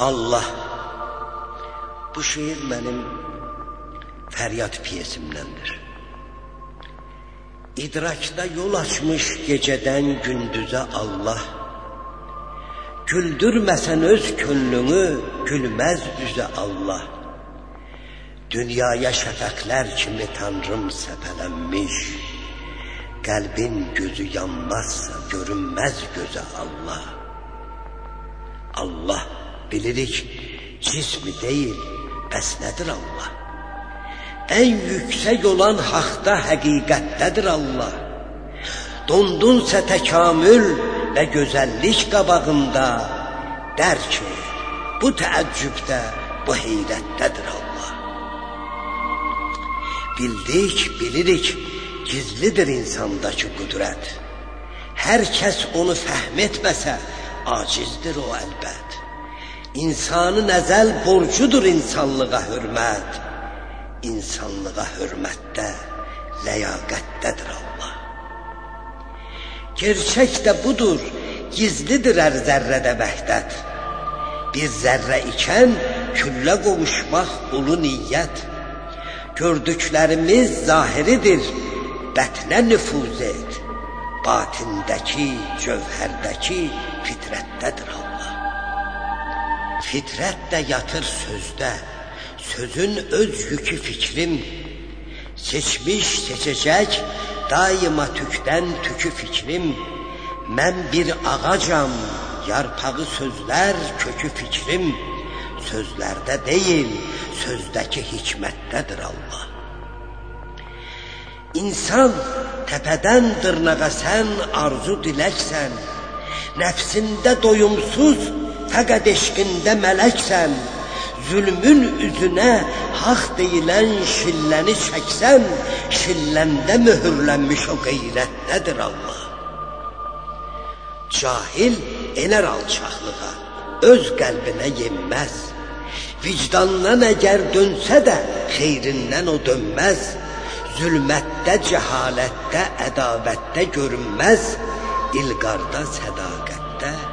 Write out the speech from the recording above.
Allah. Bu şiir mənim fəryad piyesimdəndir. İdrakda yol açmış gecədən gündüzə Allah. Güldürməsən öz könlünü, gülməz üzə Allah. Dünyaya şəfəqlər kimi Tanrım səpələnmiş. Qəlbin gözü yanmazsa görünməz gözə Allah. Allah bilirik cismi deyil, bəs nədir Allah? Ən yüksək olan haqda həqiqətdədir Allah. Dondunsa təkamül və gözəllik qabağında, der ki, bu təəccübdə, bu heyrətdədir Allah. Bildik, bilirik, gizlidir insandakı qüdrət. Hər kəs onu fəhm etməsə, acizdir o əlbət. İnsanın əzəl borcudur insanlığa hürmət. İnsanlığa hürmətdə, ləyaqətdədir Allah. Gerçək də budur, gizlidir hər zərrədə vəhdət. Bir zərrə ikən küllə qovuşmaq ulu niyyət. Gördüklərimiz zahiridir, bətnə nüfuz et. Batindəki, cövhərdəki fitrətdədir Allah. Fitrət də yatır sözdə, sözün öz yükü fikrim. Seçmiş, seçəcək, daima tükdən tükü fikrim. Mən bir ağacam, yarpağı sözlər, kökü fikrim. Sözlərdə deyil, sözdəki hikmətdədir Allah. İnsan təpədən dırnağa sən arzu diləksən. Nəfsində doyumsuz, fəqət eşqində mələksən. Zülmün üzünə haq deyilən şilləni çəksən, şilləndə mühürlənmiş o qeyrətdədir Allah. Cahil enər alçaqlığa, öz qəlbinə yenməz. Vicdandan əgər dönsə də xeyrindən o dönməz. Zülmətdə, cəhalətdə, ədavətdə görünməz. İlqarda, sədaqətdə